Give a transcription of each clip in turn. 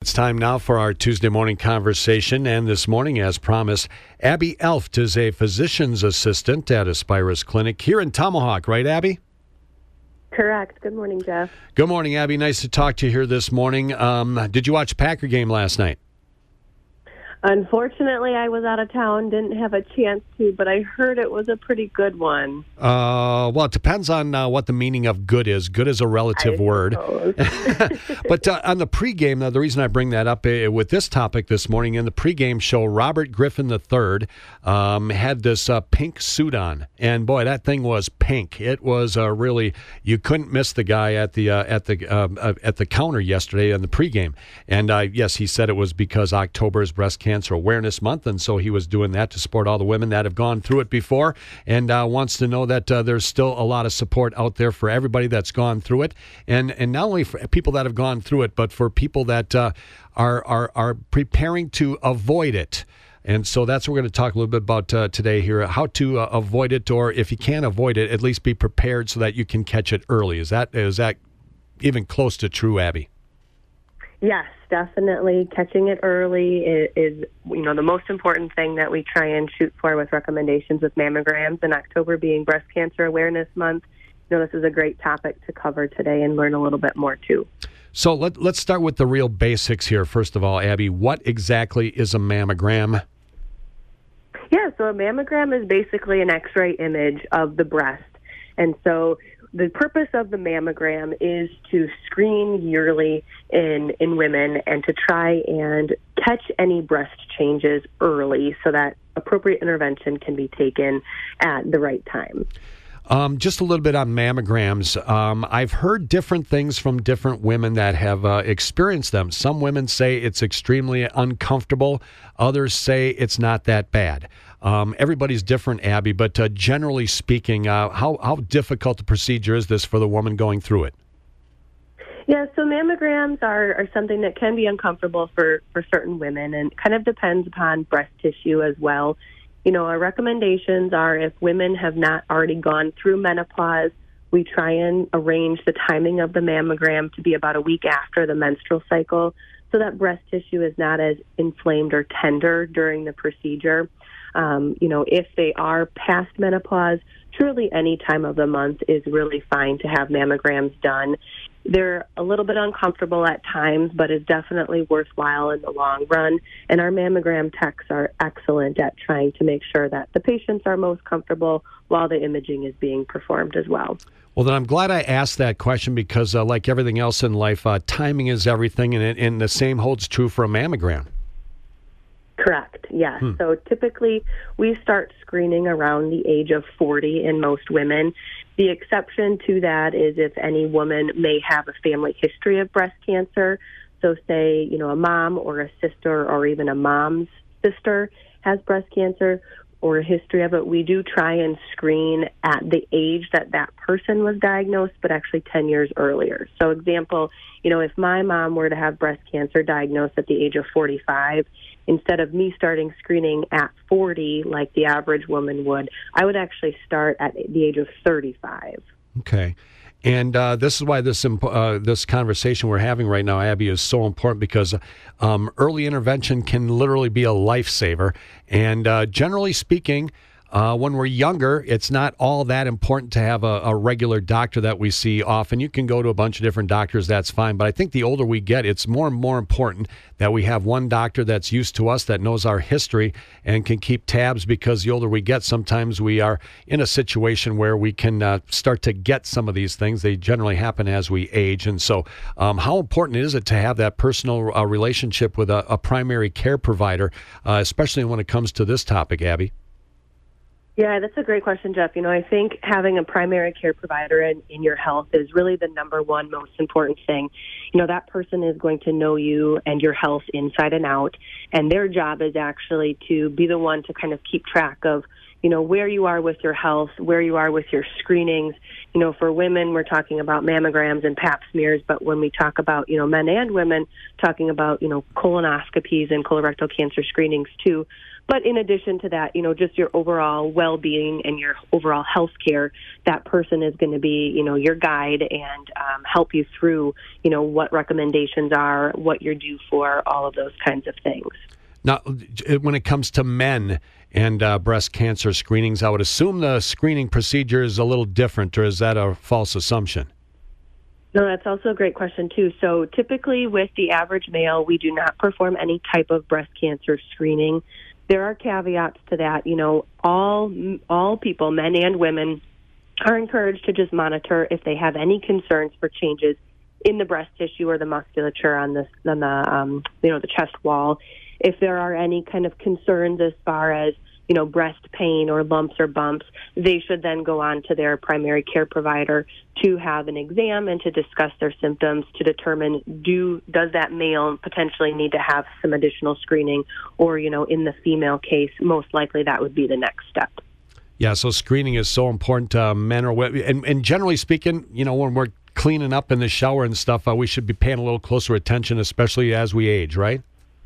It's time now for our Tuesday morning conversation, and this morning, as promised, Abby Elft is a physician's assistant at Aspirus Clinic here in Tomahawk, right, Abby? Correct. Good morning, Jeff. Good morning, Abby. Nice to talk to you here this morning. Did you watch the Packer game last night? Unfortunately, I was out of town, didn't have a chance to, but I heard it was a pretty good one. Well, it depends on what the meaning of good is. Good is a relative word. But on the pregame, the reason I bring that up with this topic this morning, in the pregame show, Robert Griffin III had this pink suit on, and boy, that thing was pink. It was really, you couldn't miss the guy at the counter yesterday in the pregame. And yes, he said it was because October is Breast Cancer Awareness Month, and so he was doing that to support all the women that have gone through it before, and wants to know that there's still a lot of support out there for everybody that's gone through it, and not only for people that have gone through it, but for people that are preparing to avoid it. And so that's what we're going to talk a little bit about today here, how to avoid it, or if you can't avoid it, at least be prepared so that you can catch it early. Is that even close to true, Abby? Yes, definitely. Catching it early is the most important thing that we try and shoot for with recommendations with mammograms, and October being Breast Cancer Awareness Month. This is a great topic to cover today and learn a little bit more too. So let's start with the real basics here. First of all, Abby, what exactly is a mammogram? Yeah, so a mammogram is basically an X-ray image of the breast. And so the purpose of the mammogram is to screen yearly in women and to try and catch any breast changes early so that appropriate intervention can be taken at the right time. Just a little bit on mammograms. I've heard different things from different women that have experienced them. Some women say it's extremely uncomfortable. Others say it's not that bad. Everybody's different, Abby, but generally speaking, how difficult the procedure is this for the woman going through it? Yeah, so mammograms are something that can be uncomfortable for certain women, and kind of depends upon breast tissue as well. Our recommendations are if women have not already gone through menopause, we try and arrange the timing of the mammogram to be about a week after the menstrual cycle so that breast tissue is not as inflamed or tender during the procedure. If they are past menopause, truly any time of the month is really fine to have mammograms done. They're a little bit uncomfortable at times, but it's definitely worthwhile in the long run. And our mammogram techs are excellent at trying to make sure that the patients are most comfortable while the imaging is being performed as well. Well, then I'm glad I asked that question because like everything else in life, timing is everything, and the same holds true for a mammogram. Correct, yes. So typically we start screening around the age of 40 in most women. The exception to that is if any woman may have a family history of breast cancer. So say, a mom or a sister or even a mom's sister has breast cancer or a history of it, we do try and screen at the age that person was diagnosed, but actually 10 years earlier. So example, if my mom were to have breast cancer diagnosed at the age of 45, instead of me starting screening at 40 like the average woman would, I would actually start at the age of 35. Okay. And this is why this conversation we're having right now, Abby, is so important because early intervention can literally be a lifesaver. And generally speaking, when we're younger, it's not all that important to have a regular doctor that we see often. You can go to a bunch of different doctors, that's fine. But I think the older we get, it's more and more important that we have one doctor that's used to us, that knows our history, and can keep tabs, because the older we get, sometimes we are in a situation where we can start to get some of these things. They generally happen as we age. And so how important is it to have that personal relationship with a primary care provider, especially when it comes to this topic, Abby? Yeah, that's a great question, Jeff. I think having a primary care provider in your health is really the number one most important thing. That person is going to know you and your health inside and out, and their job is actually to be the one to kind of keep track of, where you are with your health, where you are with your screenings. For women, we're talking about mammograms and pap smears, but when we talk about, men and women, talking about, colonoscopies and colorectal cancer screenings too. But in addition to that, just your overall well-being and your overall health care, that person is going to be, your guide and help you through, what recommendations are, what you're due for, all of those kinds of things. Now, when it comes to men and breast cancer screenings, I would assume the screening procedure is a little different, or is that a false assumption? No, that's also a great question, too. So typically with the average male, we do not perform any type of breast cancer screening. There are caveats to that. All people, men and women, are encouraged to just monitor if they have any concerns for changes in the breast tissue or the musculature on the chest wall. If there are any kind of concerns as far as breast pain or lumps or bumps, they should then go on to their primary care provider to have an exam and to discuss their symptoms to determine does that male potentially need to have some additional screening, or in the female case, most likely that would be the next step. Yeah, so screening is so important to men or women, and generally speaking, when we're cleaning up in the shower and stuff, we should be paying a little closer attention, especially as we age, right?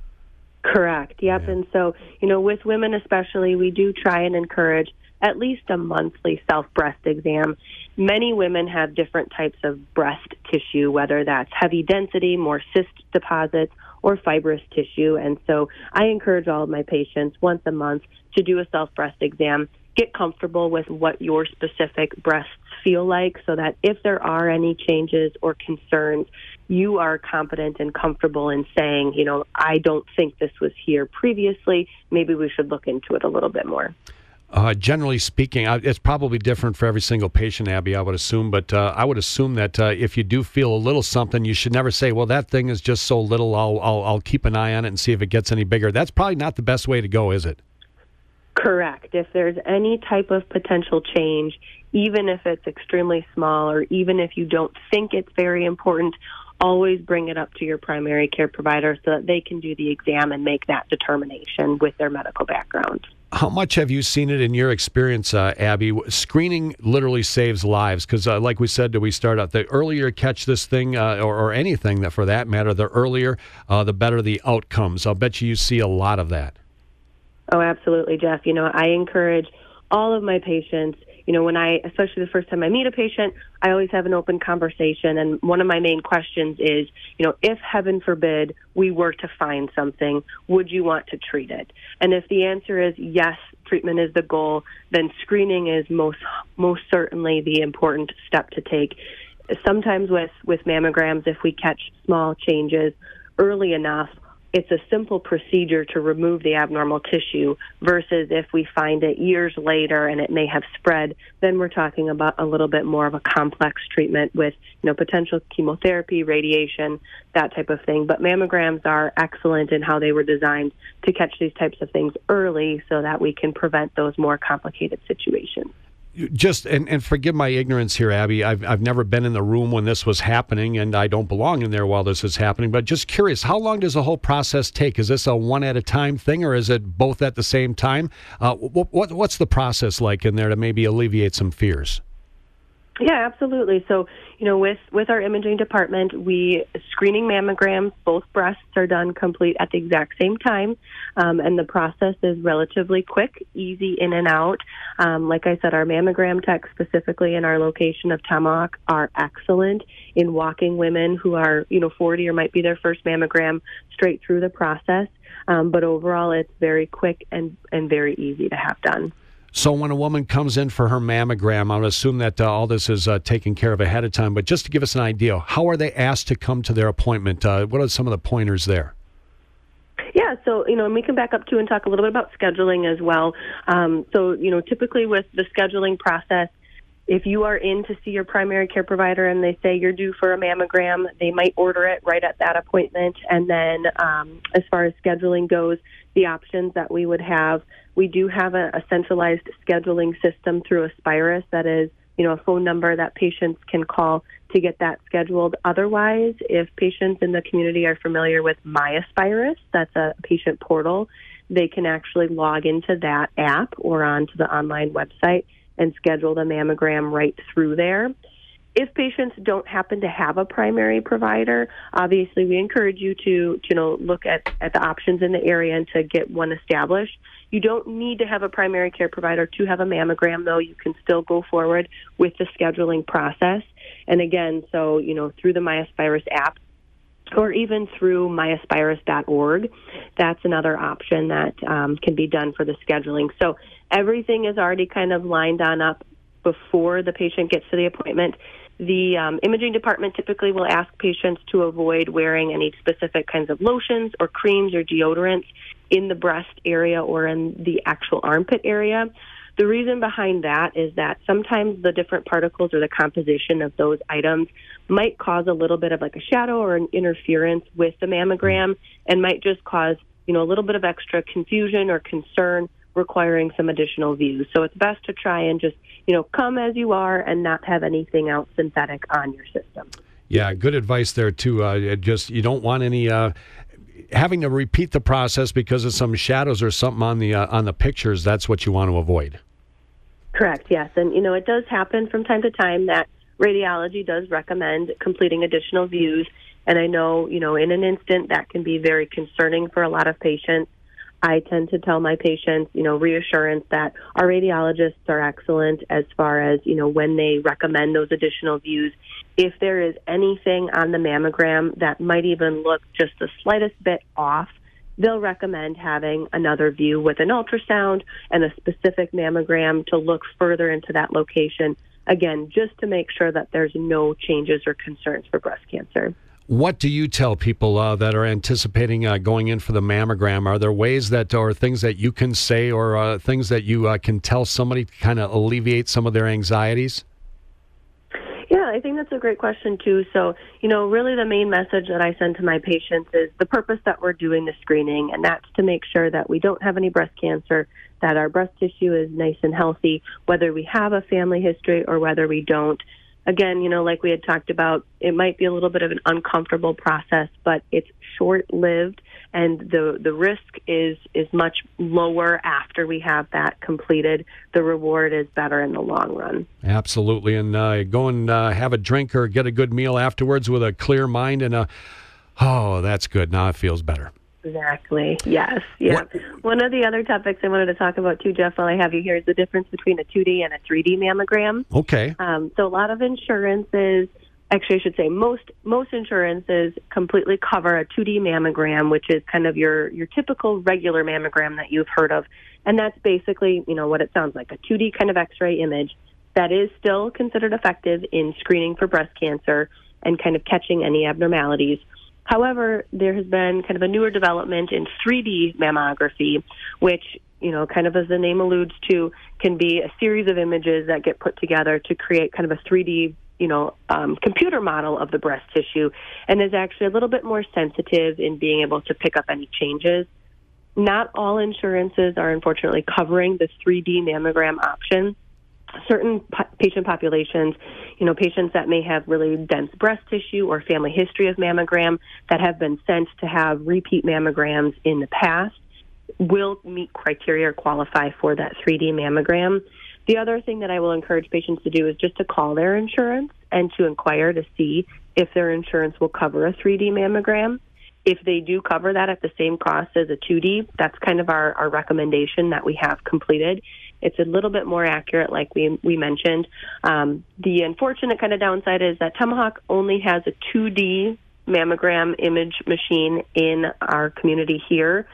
Correct. Yep. Yeah. And so, with women especially, we do try and encourage at least a monthly self-breast exam. Many women have different types of breast tissue, whether that's heavy density, more cyst deposits, or fibrous tissue. And so I encourage all of my patients once a month to do a self-breast exam, get comfortable with what your specific breasts feel like, so that if there are any changes or concerns, you are confident and comfortable in saying, I don't think this was here previously. Maybe we should look into it a little bit more. Generally speaking, it's probably different for every single patient, Abby, I would assume. But I would assume that if you do feel a little something, you should never say, well, that thing is just so little, I'll keep an eye on it and see if it gets any bigger. That's probably not the best way to go, is it? Correct. If there's any type of potential change, even if it's extremely small or even if you don't think it's very important, always bring it up to your primary care provider so that they can do the exam and make that determination with their medical background. How much have you seen it in your experience, Abby? Screening literally saves lives because, like we said, we start out, the earlier you catch this thing or anything that for that matter, the earlier, the better the outcomes. I'll bet you see a lot of that. Oh, absolutely, Jeff. I encourage all of my patients, especially the first time I meet a patient, I always have an open conversation. And one of my main questions is, if heaven forbid we were to find something, would you want to treat it? And if the answer is yes, treatment is the goal, then screening is most certainly the important step to take. Sometimes with mammograms, if we catch small changes early enough, it's a simple procedure to remove the abnormal tissue versus if we find it years later and it may have spread, then we're talking about a little bit more of a complex treatment with, potential chemotherapy, radiation, that type of thing. But mammograms are excellent in how they were designed to catch these types of things early so that we can prevent those more complicated situations. Just and forgive my ignorance here, Abby. I've never been in the room when this was happening, and I don't belong in there while this is happening. But just curious, how long does the whole process take? Is this a one at a time thing, or is it both at the same time? What's the process like in there to maybe alleviate some fears? Yeah, absolutely. So, with our imaging department, screening mammograms, both breasts are done complete at the exact same time, and the process is relatively quick, easy in and out. Like I said, our mammogram techs, specifically in our location of Tomahawk, are excellent in walking women who are, 40 or might be their first mammogram straight through the process. But overall, it's very quick and very easy to have done. So when a woman comes in for her mammogram, I would assume that all this is taken care of ahead of time. But just to give us an idea, how are they asked to come to their appointment? What are some of the pointers there? Yeah, so, and we can back up too and talk a little bit about scheduling as well. So, typically with the scheduling process, if you are in to see your primary care provider and they say you're due for a mammogram, they might order it right at that appointment. And then as far as scheduling goes, the options that we would have, we do have a centralized scheduling system through Aspirus that is, a phone number that patients can call to get that scheduled. Otherwise, if patients in the community are familiar with My Aspirus, that's a patient portal, they can actually log into that app or onto the online website and schedule the mammogram right through there. If patients don't happen to have a primary provider, obviously we encourage you to look at the options in the area and to get one established. You don't need to have a primary care provider to have a mammogram, though. You can still go forward with the scheduling process. And again, so, through the MyAspirus app or even through myaspirus.org, that's another option that can be done for the scheduling. So everything is already kind of lined on up before the patient gets to the appointment. The imaging department typically will ask patients to avoid wearing any specific kinds of lotions or creams or deodorants in the breast area or in the actual armpit area. The reason behind that is that sometimes the different particles or the composition of those items might cause a little bit of like a shadow or an interference with the mammogram and might just cause, a little bit of extra confusion or concern requiring some additional views. So it's best to try and just, come as you are and not have anything else synthetic on your system. Yeah, good advice there, too. You don't want any having to repeat the process because of some shadows or something on the pictures. That's what you want to avoid. Correct, yes. And, it does happen from time to time that radiology does recommend completing additional views. And I know, in an instant that can be very concerning for a lot of patients. I tend to tell my patients, reassurance that our radiologists are excellent as far as, when they recommend those additional views. If there is anything on the mammogram that might even look just the slightest bit off, they'll recommend having another view with an ultrasound and a specific mammogram to look further into that location, again, just to make sure that there's no changes or concerns for breast cancer. What do you tell people that are anticipating going in for the mammogram? Are there ways or things that you can say or things that you can tell somebody to kind of alleviate some of their anxieties? Yeah, I think that's a great question, too. So, really the main message that I send to my patients is the purpose that we're doing the screening, and that's to make sure that we don't have any breast cancer, that our breast tissue is nice and healthy, whether we have a family history or whether we don't. Again, like we had talked about, it might be a little bit of an uncomfortable process, but it's short-lived, and the risk is much lower after we have that completed. The reward is better in the long run. Absolutely, and go and have a drink or get a good meal afterwards with a clear mind, and that's good. Now it feels better. Exactly. Yes. Yeah. One of the other topics I wanted to talk about too, Jeff, while I have you here, is the difference between a 2D and a 3D mammogram. Okay. So a lot of insurances, actually I should say most insurances completely cover a 2D mammogram, which is kind of your typical regular mammogram that you've heard of. And that's basically, what it sounds like, a 2D kind of X-ray image that is still considered effective in screening for breast cancer and kind of catching any abnormalities. However, there has been kind of a newer development in 3D mammography, which, kind of as the name alludes to, can be a series of images that get put together to create kind of a 3D, computer model of the breast tissue, and is actually a little bit more sensitive in being able to pick up any changes. Not all insurances are unfortunately covering the 3D mammogram option. Certain patient populations, patients that may have really dense breast tissue or family history of mammogram that have been sent to have repeat mammograms in the past will meet criteria or qualify for that 3D mammogram. The other thing that I will encourage patients to do is just to call their insurance and to inquire to see if their insurance will cover a 3D mammogram. If they do cover that at the same cost as a 2D, that's kind of our recommendation that we have completed. It's a little bit more accurate, like we mentioned. The unfortunate kind of downside is that Tomahawk only has a 2D mammogram image machine in our community here.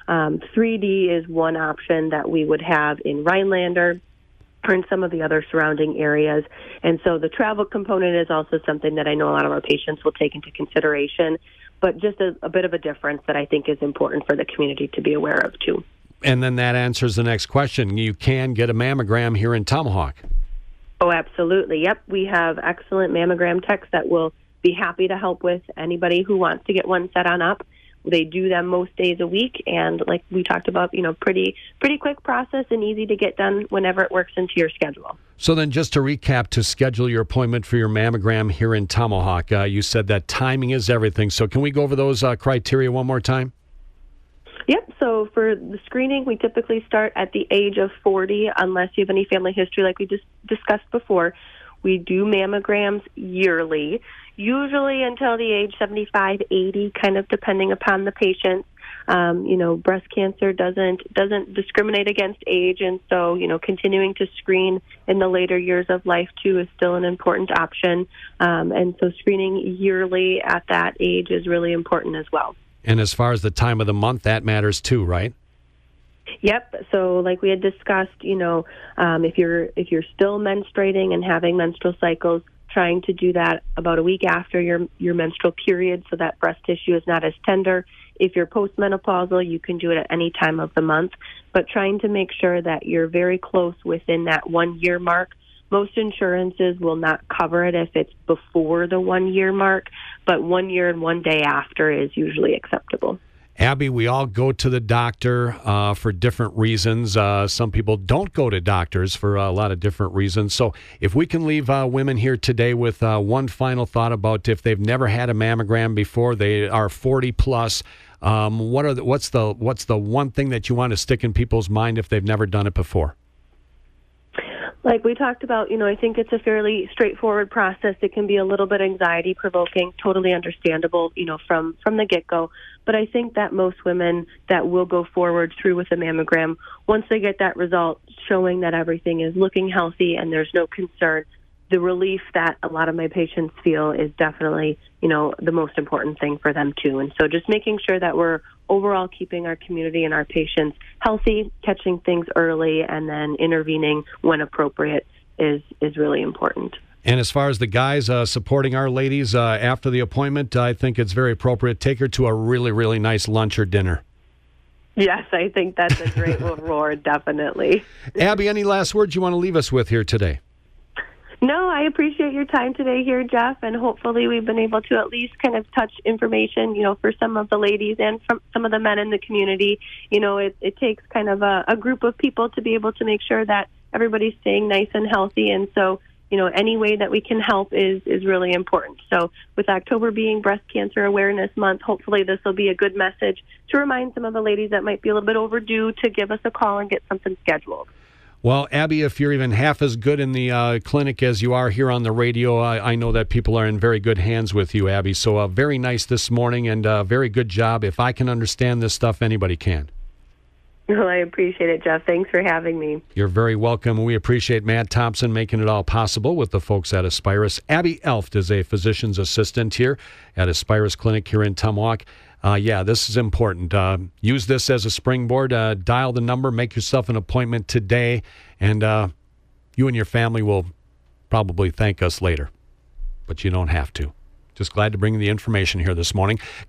3D is one option that we would have in Rhinelander or in some of the other surrounding areas. And so the travel component is also something that I know a lot of our patients will take into consideration, but just a bit of a difference that I think is important for the community to be aware of, too. And then that answers the next question. You can get a mammogram here in Tomahawk. Oh, absolutely. Yep. We have excellent mammogram techs that will be happy to help with anybody who wants to get one set on up. They do them most days a week, and like we talked about, pretty quick process and easy to get done whenever it works into your schedule. So then just to recap, to schedule your appointment for your mammogram here in Tomahawk, you said that timing is everything. So can we go over those criteria one more time? Yep. So for the screening, we typically start at the age of 40, unless you have any family history like we just discussed before. We do mammograms yearly, usually until the age 75, 80, kind of depending upon the patient. Breast cancer doesn't discriminate against age, and so, continuing to screen in the later years of life, too, is still an important option. And so screening yearly at that age is really important as well. And as far as the time of the month, that matters, too, right? Yep. So like we had discussed, if you're still menstruating and having menstrual cycles, trying to do that about a week after your menstrual period so that breast tissue is not as tender. If you're postmenopausal, you can do it at any time of the month, but trying to make sure that you're very close within that 1 year mark. Most insurances will not cover it if it's before the 1 year mark, but 1 year and 1 day after is usually acceptable. Abby, we all go to the doctor for different reasons. Some people don't go to doctors for a lot of different reasons. So if we can leave women here today with one final thought about if they've never had a mammogram before, they are 40 plus, what's the one thing that you want to stick in people's mind if they've never done it before? Like we talked about, I think it's a fairly straightforward process. It can be a little bit anxiety-provoking, totally understandable, from the get-go. But I think that most women that will go forward through with a mammogram, once they get that result showing that everything is looking healthy and there's no concern, the relief that a lot of my patients feel is definitely, the most important thing for them too. And so just making sure that we're overall keeping our community and our patients healthy, catching things early, and then intervening when appropriate is really important. And as far as the guys supporting our ladies after the appointment, I think it's very appropriate. Take her to a really, really nice lunch or dinner. Yes, I think that's a great reward, definitely. Abby, any last words you want to leave us with here today? No, I appreciate your time today here, Jeff, and hopefully we've been able to at least kind of touch information, for some of the ladies and from some of the men in the community. It takes kind of a group of people to be able to make sure that everybody's staying nice and healthy, and so, any way that we can help is really important. So with October being Breast Cancer Awareness Month, hopefully this will be a good message to remind some of the ladies that might be a little bit overdue to give us a call and get something scheduled. Well, Abby, if you're even half as good in the clinic as you are here on the radio, I know that people are in very good hands with you, Abby. So very nice this morning and very good job. If I can understand this stuff, anybody can. Well, I appreciate it, Jeff. Thanks for having me. You're very welcome. We appreciate Matt Thompson making it all possible with the folks at Aspirus. Abby Elft is a physician's assistant here at Aspirus Clinic here in Tomahawk. This is important. Use this as a springboard. Dial the number, make yourself an appointment today, and you and your family will probably thank us later. But you don't have to. Just glad to bring the information here this morning.